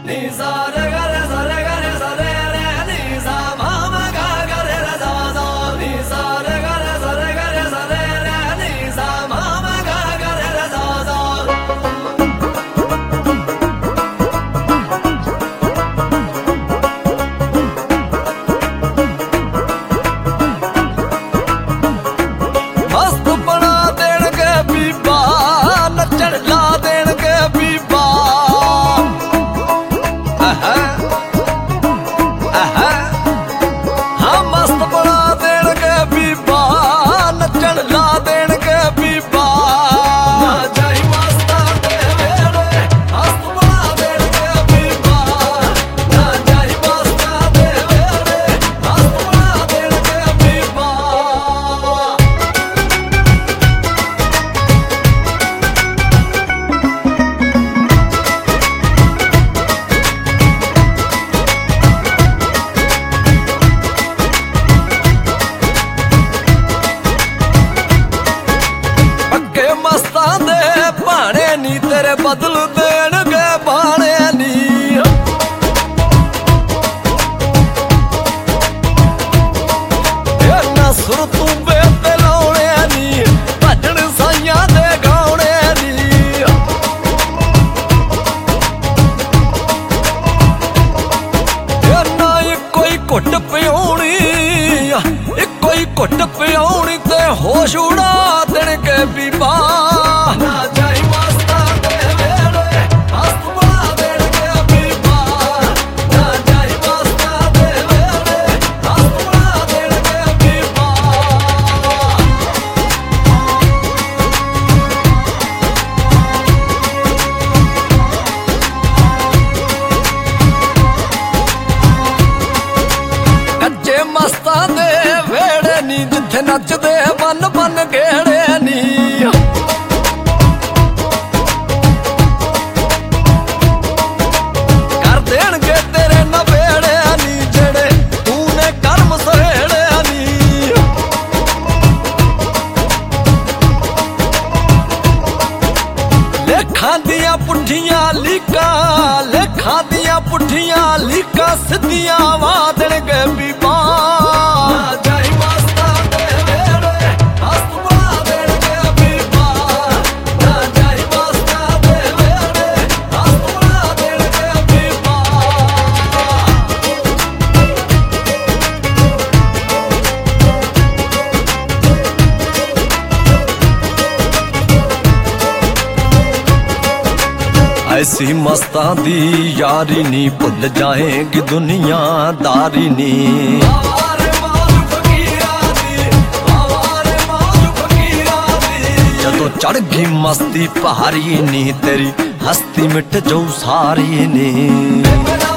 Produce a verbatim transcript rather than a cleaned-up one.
तेरे बदल देणगे बाणे नी ना सुर तू बेते लाउणे नी भजन साइयां दे गाउणे नी ना इको ही घुट पियाउणी इको ही घुट पियाउणी ते होश उड़ा देणगे बीबा मस्तां दे वेड़े नी जिथे नचदे बन बन गेड़े नी कर देणगे तेरे नवेड़े नी जेड़े तूने कर्म सहेड़े नी लेखां दियां पुठियां लीकां लेखां दियां पुठियां लीकां सिद्धियां वा देणगे बीबा ऐसी मस्तां दी यारी नी भुल जाएगी दुनियादारी नी जदों चढ़ गई मस्ती पहाड़ी नी तेरी हस्ती मिट जाऊ सारी नी।